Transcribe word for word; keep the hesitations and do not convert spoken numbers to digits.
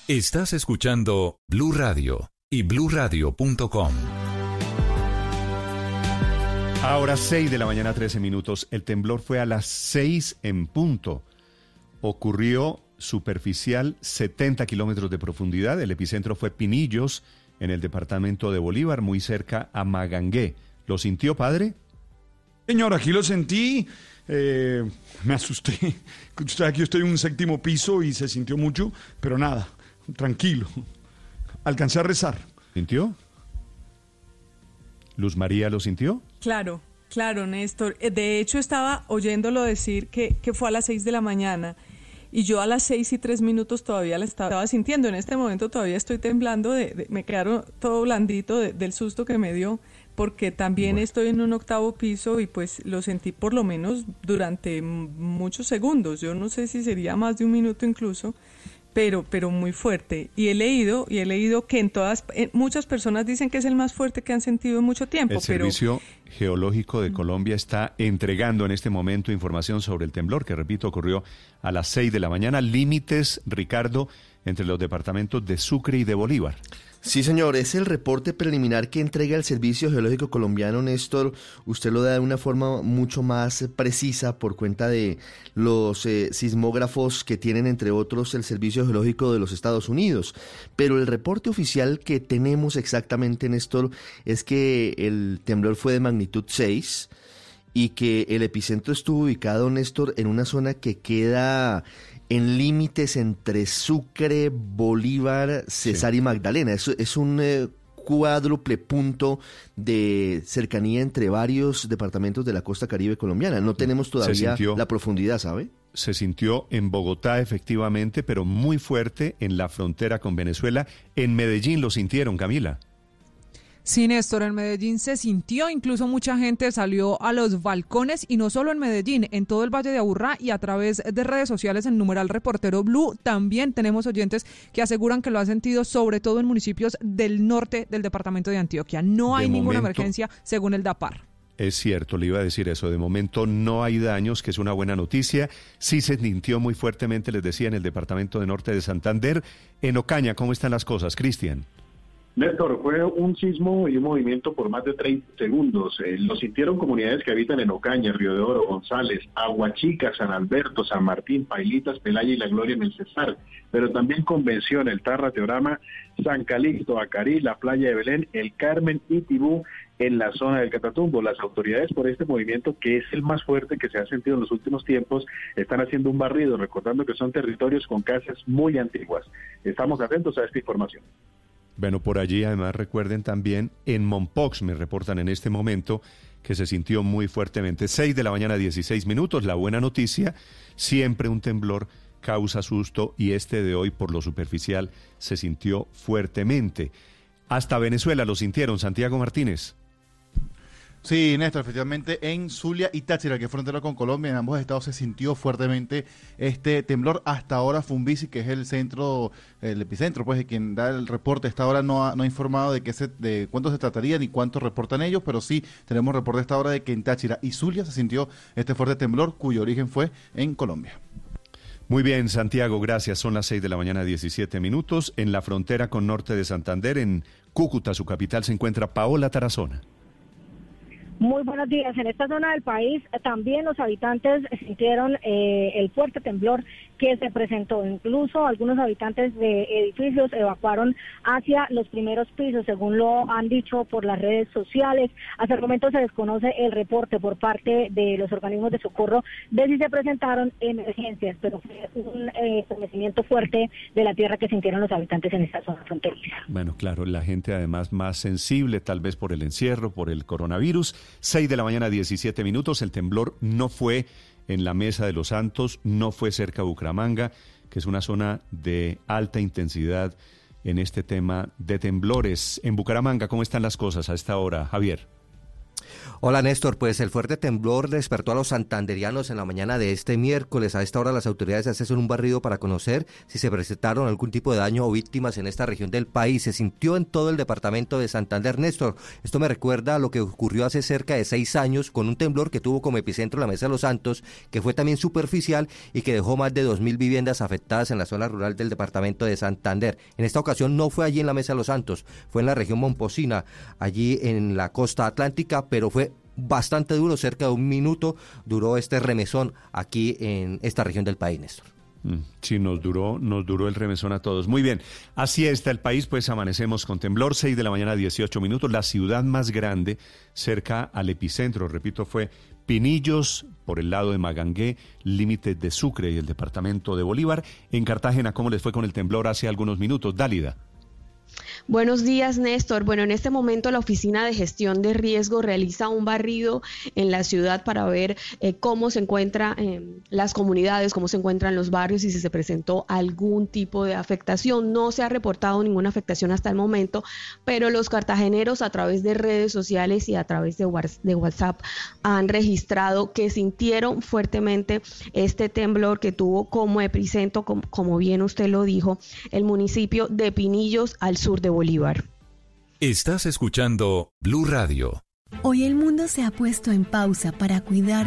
Estás escuchando Blue Radio y blue radio punto com. Ahora seis de la mañana, trece minutos. El temblor fue a las seis en punto. Ocurrió superficial, setenta kilómetros de profundidad. El epicentro fue Pinillos, en el departamento de Bolívar, muy cerca a Magangué. ¿Lo sintió, padre? Señor, aquí lo sentí. Eh, me asusté. Usted, aquí estoy en un séptimo piso y se sintió mucho, pero nada, tranquilo. Alcancé a rezar. ¿Sintió? ¿Luz María lo sintió? Claro, claro, Néstor. De hecho, estaba oyéndolo decir que, que fue a las seis de la mañana y yo a las seis y tres minutos todavía la estaba, estaba sintiendo. En este momento todavía estoy temblando, de, de, me quedaron todo blandito de, del susto que me dio, porque también bueno. Estoy en un octavo piso y pues lo sentí por lo menos durante muchos segundos. Yo no sé si sería más de un minuto incluso. Pero, pero muy fuerte. Y he leído, y he leído que en todas, en muchas personas dicen que es el más fuerte que han sentido en mucho tiempo. El pero... Servicio Geológico de Colombia está entregando en este momento información sobre el temblor, que repito, ocurrió a las seis de la mañana. Límites, Ricardo, entre los departamentos de Sucre y de Bolívar. Sí, señor, es el reporte preliminar que entrega el Servicio Geológico Colombiano, Néstor. Usted lo da de una forma mucho más precisa por cuenta de los eh, sismógrafos que tienen, entre otros, el Servicio Geológico de los Estados Unidos. Pero el reporte oficial que tenemos exactamente, Néstor, es que el temblor fue de magnitud seis y que el epicentro estuvo ubicado, Néstor, en una zona que queda en límites entre Sucre, Bolívar, Cesar sí. y Magdalena. Es, es un eh, cuádruple punto de cercanía entre varios departamentos de la costa caribe colombiana. No tenemos todavía sintió, la profundidad, ¿sabe? Se sintió en Bogotá, efectivamente, pero muy fuerte en la frontera con Venezuela. En Medellín lo sintieron, Camila. Sí, Néstor, en Medellín se sintió, incluso mucha gente salió a los balcones y no solo en Medellín, en todo el Valle de Aburrá y a través de redes sociales en numeral Reportero Blue también tenemos oyentes que aseguran que lo han sentido sobre todo en municipios del norte del departamento de Antioquia. No hay ninguna emergencia según el DAPAR. Es cierto, le iba a decir eso, de momento no hay daños, que es una buena noticia. Sí se sintió muy fuertemente, les decía, en el departamento de norte de Santander. En Ocaña, ¿cómo están las cosas, Cristian? Néstor, fue un sismo y un movimiento por más de treinta segundos. Eh, lo sintieron comunidades que habitan en Ocaña, Río de Oro, González, Aguachica, San Alberto, San Martín, Pailitas, Pelaya y La Gloria en el Cesar, pero también Convención, El Tarra, Teorama, San Calixto, Acarí, la playa de Belén, El Carmen y Tibú en la zona del Catatumbo. Las autoridades por este movimiento, que es el más fuerte que se ha sentido en los últimos tiempos, están haciendo un barrido, recordando que son territorios con casas muy antiguas. Estamos atentos a esta información. Bueno, por allí además recuerden también en Mompox, me reportan en este momento que se sintió muy fuertemente. seis de la mañana, dieciséis minutos. La buena noticia, siempre un temblor causa susto y este de hoy por lo superficial se sintió fuertemente. Hasta Venezuela lo sintieron, Santiago Martínez. Sí, Néstor, efectivamente en Zulia y Táchira, que es frontera con Colombia, en ambos estados se sintió fuertemente este temblor. Hasta ahora Fumbisi, que es el centro, el epicentro, pues, de quien da el reporte, hasta ahora no ha, no ha informado de qué se, de cuánto se trataría ni cuánto reportan ellos, pero sí tenemos reporte hasta ahora de que en Táchira y Zulia se sintió este fuerte temblor, cuyo origen fue en Colombia. Muy bien, Santiago, gracias. Son las seis de la mañana, diecisiete minutos. En la frontera con norte de Santander, en Cúcuta, su capital, se encuentra Paola Tarazona. Muy buenos días. En esta zona del país también los habitantes sintieron eh, el fuerte temblor que se presentó. Incluso algunos habitantes de edificios evacuaron hacia los primeros pisos, según lo han dicho por las redes sociales. Hasta el momento se desconoce el reporte por parte de los organismos de socorro de si se presentaron emergencias, pero fue un eh, estremecimiento fuerte de la tierra que sintieron los habitantes en esta zona fronteriza. Bueno, claro, la gente además más sensible, tal vez por el encierro, por el coronavirus. seis de la mañana, diecisiete minutos. El temblor no fue en la Mesa de los Santos, no fue cerca de Bucaramanga, que es una zona de alta intensidad en este tema de temblores. En Bucaramanga, ¿cómo están las cosas a esta hora, Javier? Hola Néstor, pues el fuerte temblor despertó a los santanderianos en la mañana de este miércoles. A esta hora las autoridades hacen un barrido para conocer si se presentaron algún tipo de daño o víctimas en esta región del país. Se sintió en todo el departamento de Santander, Néstor. Esto me recuerda a lo que ocurrió hace cerca de seis años con un temblor que tuvo como epicentro la Mesa de los Santos, que fue también superficial y que dejó más de dos mil viviendas afectadas en la zona rural del departamento de Santander. En esta ocasión no fue allí en la Mesa de los Santos, fue en la región momposina, allí en la costa atlántica, pero fue bastante duro, cerca de un minuto duró este remesón aquí en esta región del país, Néstor. Sí, nos duró, nos duró el remesón a todos. Muy bien, así está el país, pues amanecemos con temblor, seis de la mañana, dieciocho minutos. La ciudad más grande, cerca al epicentro, repito, fue Pinillos, por el lado de Magangué, límites de Sucre y el departamento de Bolívar. En Cartagena, ¿cómo les fue con el temblor hace algunos minutos? Dálida. Buenos días, Néstor. Bueno, en este momento la Oficina de Gestión de Riesgo realiza un barrido en la ciudad para ver eh, cómo se encuentran eh, las comunidades, cómo se encuentran los barrios y si se presentó algún tipo de afectación. No se ha reportado ninguna afectación hasta el momento, pero los cartageneros a través de redes sociales y a través de WhatsApp han registrado que sintieron fuertemente este temblor que tuvo como epicentro, como, como bien usted lo dijo, el municipio de Pinillos al sur de Bolívar. Estás escuchando Blue Radio. Hoy el mundo se ha puesto en pausa para cuidar